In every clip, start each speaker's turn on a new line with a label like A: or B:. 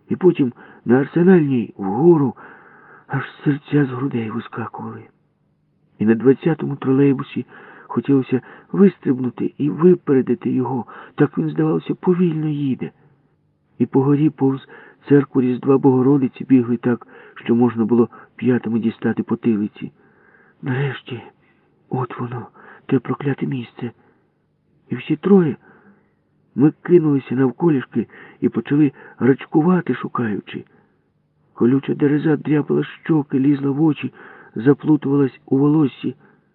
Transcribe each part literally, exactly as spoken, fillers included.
A: І потім на Арсенальній вгору аж серця з грудей вискакували. І на двадцятому тролейбусі хотілося вистрибнути і випередити його. Так він, здавалося, повільно їде. І по горі повз церкву Різдва Богородиці бігли так, що можна було п'ятами дістати потилиці. Нарешті, от воно, те прокляте місце. І всі троє ми кинулися навколішки і почали рачкувати, шукаючи. Колюча дереза дряпала щоки, лізла в очі, заплутувалась у волоссі.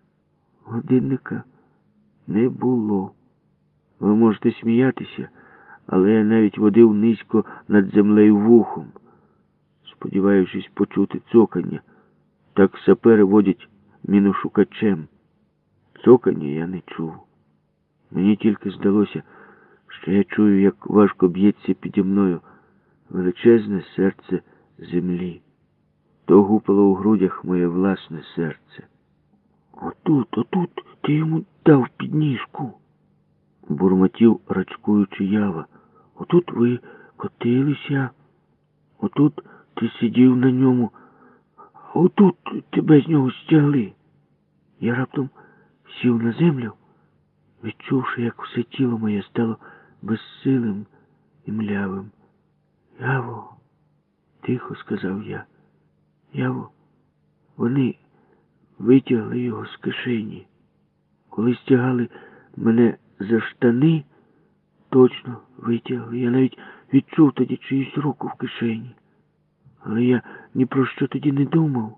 A: Годинника не було. Ви можете сміятися, але я навіть водив низько над землею вухом, сподіваючись почути цокання. Так сапери водять міношукачем. Цокання я не чув. Мені тільки здалося, що я чую, як важко б'ється піді мною величезне серце землі. То гупало у грудях моє власне серце. Отут, отут ти йому дав підніжку, бурмотів, рачкуючи Ява. Отут ви котилися, отут ти сидів на ньому, а отут тебе з нього стягли. Я раптом сів на землю, відчувши, як все тіло моє стало безсилим і млявим. Яво, тихо сказав я. Яво, вони витягли його з кишені. Коли стягали мене за штани, точно витягли. Я навіть відчув тоді чиюсь руку в кишені. Але я ні про що тоді не думав.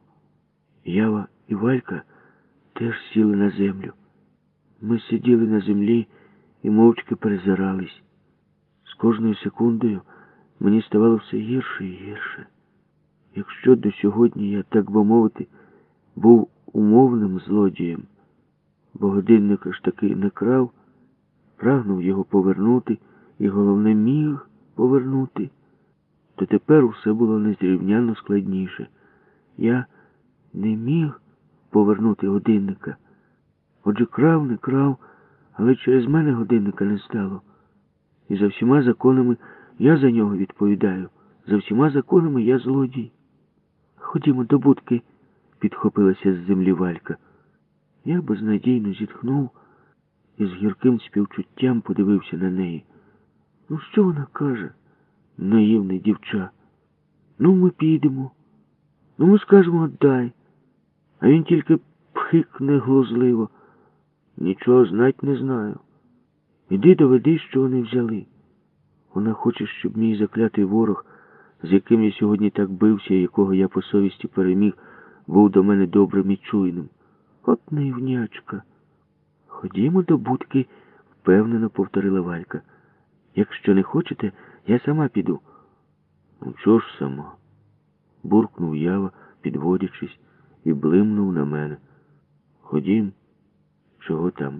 A: Ява і Валька теж сіли на землю. Ми сиділи на землі і мовчки перезирались. З кожною секундою мені ставало все гірше і гірше. Якщо до сьогодні я, так би мовити, був умовним злодієм, бо годинника ж таки не крав, прагнув його повернути і, головне, міг повернути, то тепер усе було незрівнянно складніше. Я не міг повернути годинника. Отже, крав, не крав, але через мене годинника не стало. І за всіма законами я за нього відповідаю. За всіма законами я злодій. Ходімо до будки, підхопилася з землі Валька. Я безнадійно зітхнув і з гірким співчуттям подивився на неї. Ну, що вона каже, наївне дівча? Ну, ми підемо. Ну, ми скажемо, дай. А він тільки пхикне глузливо. Нічого знать не знаю. Іди доведи, що вони взяли. Вона хоче, щоб мій заклятий ворог, з яким я сьогодні так бився, якого я по совісті переміг, був до мене добрим і чуйним. От наївнячка. Ходімо до будки, впевнено повторила Валька. Якщо не хочете, я сама піду. Ну, чого ж сама? Буркнув Ява, підводячись, і блимнув на мене. Ходім. Чого там?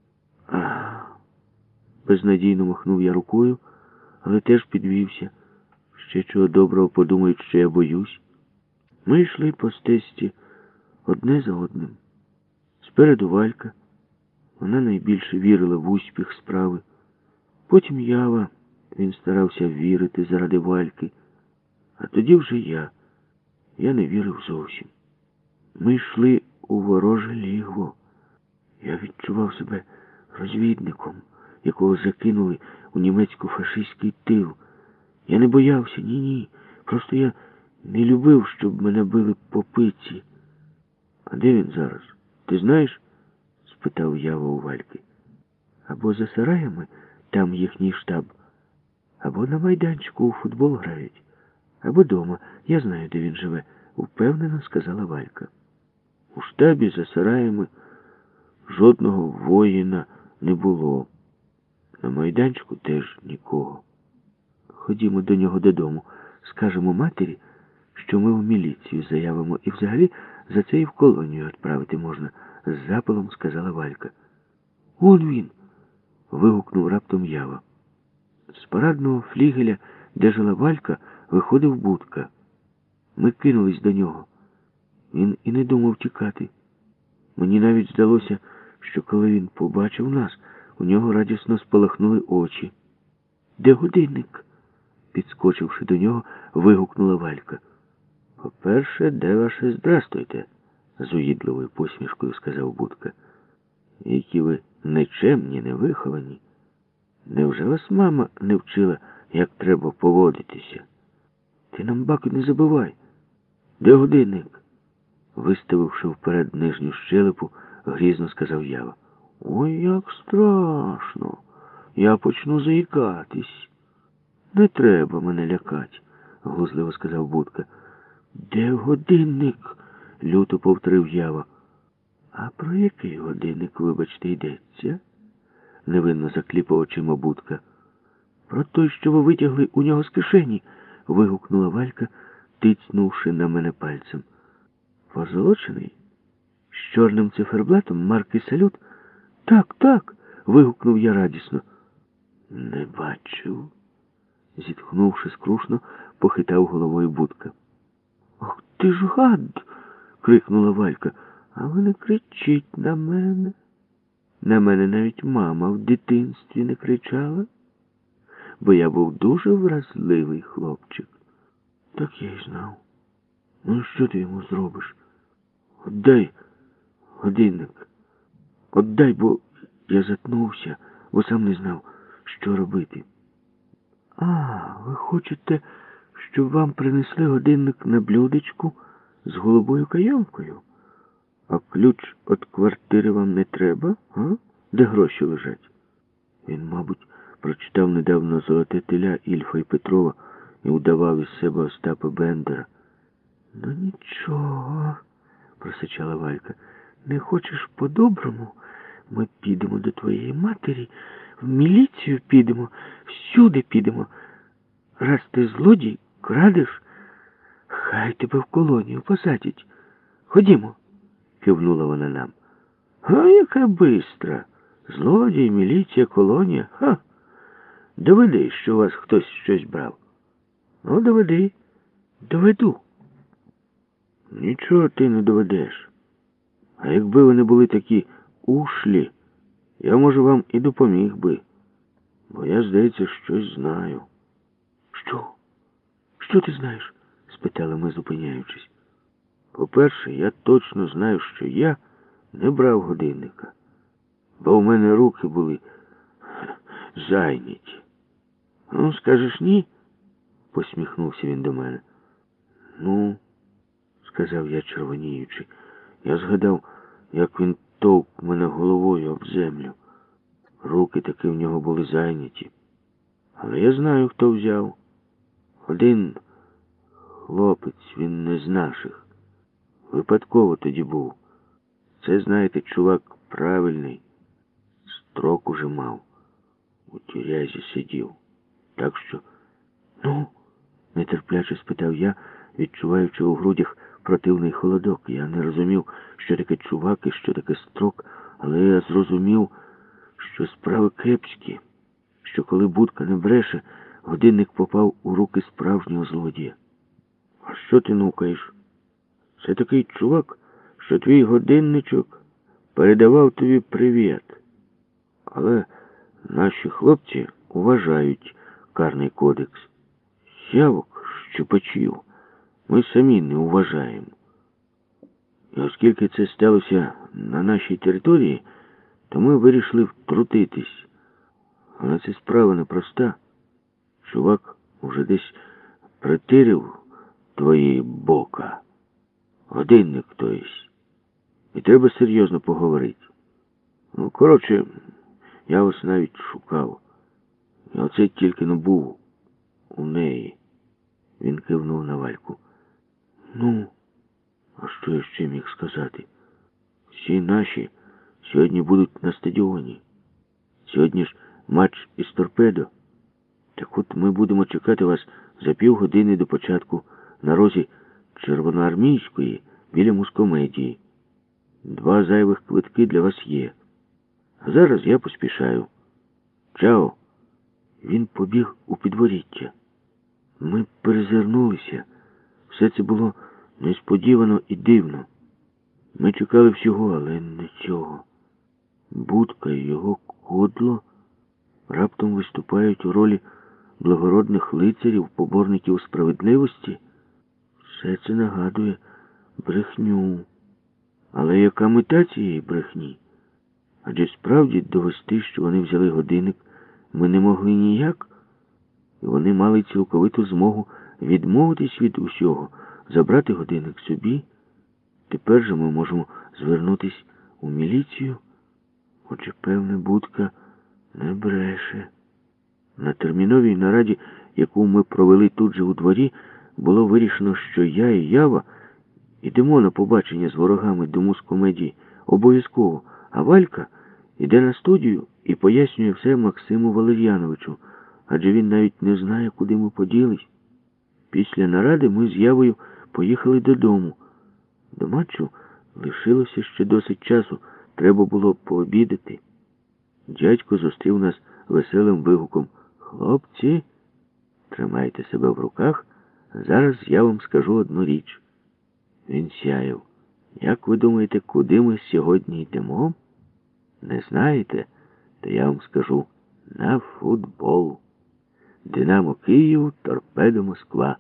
A: Ах. Безнадійно махнув я рукою, але теж підвівся. Ще чого доброго подумають, що я боюсь. Ми йшли по стежці одне за одним. Спереду Валька. Вона найбільше вірила в успіх справи. Потім Ява. Він старався вірити заради Вальки. А тоді вже я. Я не вірив зовсім. Ми йшли у вороже лігво. Я відчував себе розвідником, якого закинули у німецько-фашистський тил. Я не боявся, ні-ні. Просто я не любив, щоб мене били по пиці. А де він зараз? Ти знаєш? Спитав Ява у Вальки. Або за сараями, там їхній штаб, або на майданчику у футбол грають, або дома. Я знаю, де він живе, упевнено сказала Валька. У штабі за сараями жодного воїна не було. На майданчику теж нікого. Ходімо до нього додому. Скажемо матері, що ми в міліцію заявимо, і взагалі за це і в колонію відправити можна, з запалом сказала Валька. Он він! Вигукнув раптом Ява. З парадного флігеля, де жила Валька, виходив Будка. Ми кинулись до нього. Він і не думав тікати. Мені навіть здалося, що коли він побачив нас, у нього радісно спалахнули очі. Де годинник? Підскочивши до нього, вигукнула Валька. По-перше, де ваше здрастуйте? З уїдливою посмішкою сказав Будка. Які ви нечемні, невиховані. Невже вас мама не вчила, як треба поводитися? Ти нам баки не забивай. Де годинник? Виставивши вперед нижню щелепу, грізно сказав Ява. Ой, як страшно. Я почну заїкатись. Не треба мене лякати, глузливо сказав Будка. Де годинник? Люто повторив Ява. А про який годинник, вибачте, йдеться? Невинно закліпав очима Будка. Про той, що ви витягли у нього з кишені, вигукнула Валька, тицнувши на мене пальцем. Позолочений? З чорним циферблатом марки «Салют»? Так, так, вигукнув я радісно. Не бачив. Зітхнувши скрушно, похитав головою Будка. Ох, ти ж гад! Крикнула Валька. А ви не кричіть на мене. На мене навіть мама в дитинстві не кричала, бо я був дуже вразливий хлопчик. Так я й знав. Ну, що ти йому зробиш? Отдай годинник. Отдай, бо я затнувся, бо сам не знав, що робити. А, ви хочете, щоб вам принесли годинник на блюдечку з голубою кайомкою? А ключ від квартири вам не треба, а? Де гроші лежать? Він, мабуть, прочитав недавно «Золоте теля» Ільфа і Петрова і удавав із себе Остапа Бендера. Ну нічого, просичала Валька. Не хочеш по-доброму? Ми підемо до твоєї матері, в міліцію підемо, всюди підемо. Раз ти злодій, крадеш, хай тебе в колонію посадять. Ходімо, кивнула вона нам. А яка бистра! Злодій, міліція, колонія. Ха! Доведи, що у вас хтось щось брав. Ну, доведи. Доведу. Нічого ти не доведеш. А якби вони були такі ушлі, я, може, вам і допоміг би. Бо я, здається, щось знаю. Що? Що ти знаєш? Спитали ми, зупиняючись. По-перше, я точно знаю, що я не брав годинника. Бо в мене руки були зайняті. Ну, скажеш ні? Посміхнувся він до мене. Ну, сказав я, червоніючи. Я згадав, як він товк мене головою об землю. Руки таки в нього були зайняті. Але я знаю, хто взяв. Один хлопець, він не з наших. Випадково тоді був. Це, знаєте, чувак правильний. Строк уже мав. У тюрязі сидів. Так що... Ну, нетерпляче спитав я, відчуваючи у грудях противний холодок. Я не розумів, що таке чувак і що таке строк, але я зрозумів, що справи кепські, що коли Будка не бреше, годинник попав у руки справжнього злодія. А що ти нукаєш? Це такий чувак, що твій годинничок передавав тобі привіт. Але наші хлопці вважають карний кодекс. Сявок, щупачів, ми самі не вважаємо. І оскільки це сталося на нашій території, то ми вирішили втрутитись. Але це справа непроста. Чувак уже десь притирив твої бока. Годинник, то єсть. І треба серйозно поговорити. Ну, коротше, я вас навіть шукав. І оце тільки не був у неї. Він кивнув на Вальку. Ну, а що я ще міг сказати? Всі наші сьогодні будуть на стадіоні. Сьогодні ж матч із Торпедо. Так от ми будемо чекати вас за півгодини до початку на розі Червоноармійської біля Мускомедії. Два зайвих квитки для вас є. А зараз я поспішаю. Чао. Він побіг у підворіття. Ми перезирнулися. Все це було несподівано і дивно. Ми чекали всього, але не цього. Будка і його кодло раптом виступають у ролі благородних лицарів, поборників справедливості. Все це нагадує брехню. Але яка мета цієї брехні? Адже справді довести, що вони взяли годинник, ми не могли ніяк. І вони мали цілковиту змогу відмовитись від усього, забрати годинник собі. Тепер же ми можемо звернутись у міліцію. Отже, певне, будка не бреше. На терміновій нараді, яку ми провели тут же у дворі, було вирішено, що я і Ява йдемо на побачення з ворогами до мускомедії обов'язково, а Валька йде на студію і пояснює все Максиму Валер'яновичу, адже він навіть не знає, куди ми поділись. Після наради ми з Явою поїхали додому. До матчу лишилося ще досить часу, треба було пообідати. Дядько зустрів нас веселим вигуком: «Хлопці, тримайте себе в руках, зараз я вам скажу одну річ». Він сяяв. «Як ви думаєте, куди ми сьогодні йдемо? Не знаєте? То я вам скажу: на футбол. Динамо Київ, Торпедо Москва.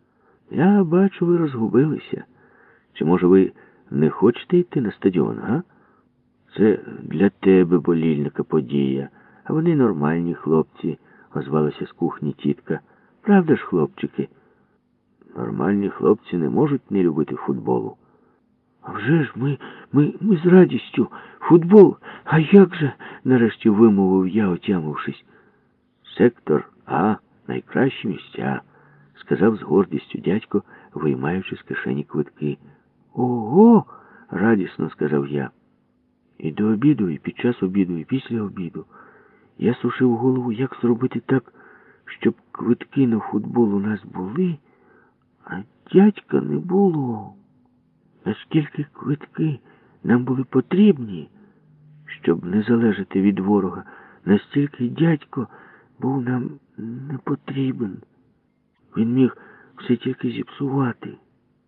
A: Я бачу, ви розгубилися. Чи, може, ви не хочете йти на стадіон, га? Це для тебе, болільника, подія. А вони нормальні хлопці», — озвалася з кухні тітка. «Правда ж, хлопчики?» «Нормальні хлопці не можуть не любити футболу». «А вже ж ми, ми, ми з радістю. Футбол? А як же?» — нарешті вимовив я, отямившись. «Сектор А — найкращі місця», — сказав з гордістю дядько, виймаючи з кишені квитки. «Ого!» — радісно сказав я. І до обіду, і під час обіду, і після обіду я сушив голову, як зробити так, щоб квитки на футбол у нас були, а дядька не було. Наскільки квитки нам були потрібні, щоб не залежати від ворога, настільки дядько був нам не потрібен. Він міг все тільки зіпсувати.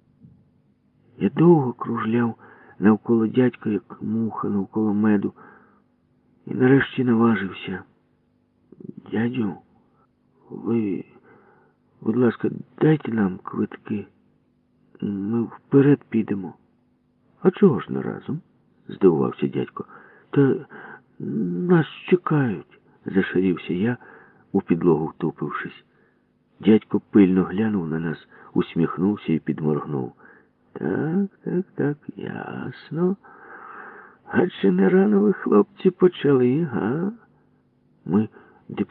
A: Я довго кружляв навколо дядька, як муха навколо меду, і нарешті наважився. «Дядю, ви, будь ласка, дайте нам квитки. Ми вперед підемо». «А чого ж не разом?» — здивувався дядько. «Та нас чекають», — зашарівся я, у підлогу втупившись. Дядько пильно глянув на нас, усміхнувся і підморгнув. «Так, так, так, ясно. А чи не рано ви, хлопці, почали, га?» Ми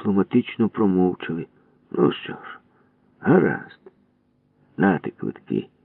A: дипломатично промовчали. «Ну що ж, гаразд, нате квитки».